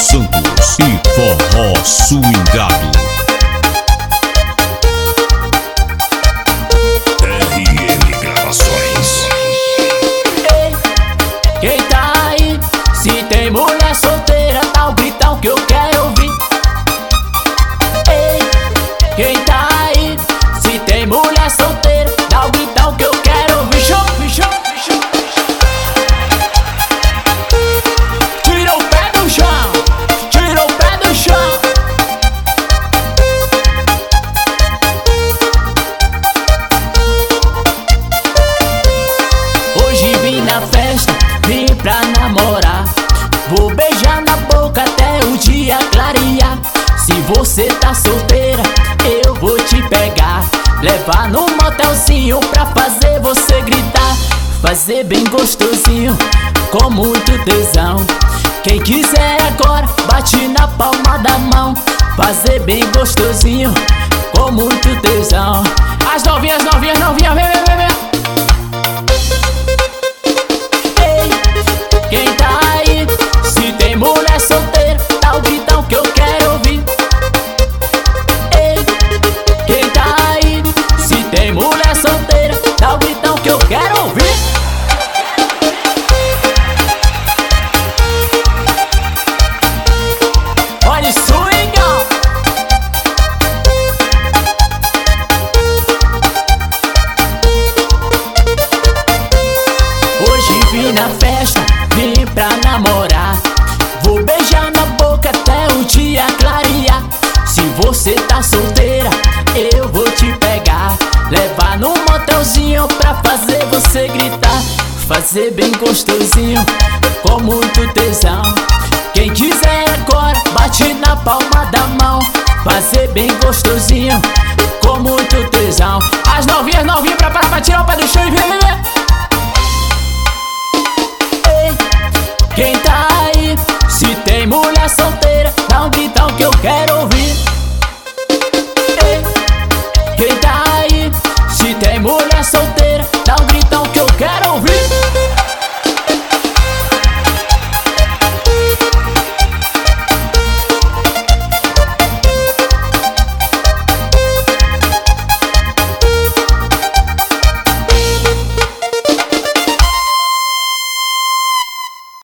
Santos e Forró Swingado. RM Gravações. Ei, quem tá aí? Se tem mulher solteira, dá um gritão que eu quero ouvir. Ei, quem tá aí? Se tem mulher solteira, dá um gritão que eu quero ouvir. Show, show, show. Tira o pé do chão, tira o pé do chão. Hoje vim na festa, vim pra namorar. Vou beijar na boca até o dia clarear. Se você tá solteira, eu vou te pegar, levar num motelzinho pra fazer você gritar. Fazer bem gostosinho, com muito tesão. Quem quiser agora, bate na palma da mão. Fazer bem gostosinho, com muito tesão. As novinhas, novinhas, novinhas, vem, vem, vem, vem. Quem tá aí? Se tem mulher solteira, dá o gritão que eu quero ouvir. Ei, quem tá aí? Se tem mulher solteira, dá o gritão que eu quero ouvir. Olha o swingão. Hoje vim na festa, vim pra namorar. Vou beijar na boca até o dia clarear. Se você tá solteira, eu vou te pegar, levar num motelzinho pra fazer você gritar. Fazer bem gostosinho, com muito tesão. Quem quiser agora, bate na palma da mão. Fazer bem gostosinho, com muito tesão. As novinhas, novinhas, pra tirar o pé do chão e vem, vem, vem. Quem tá aí? Se tem mulher solteira, dá um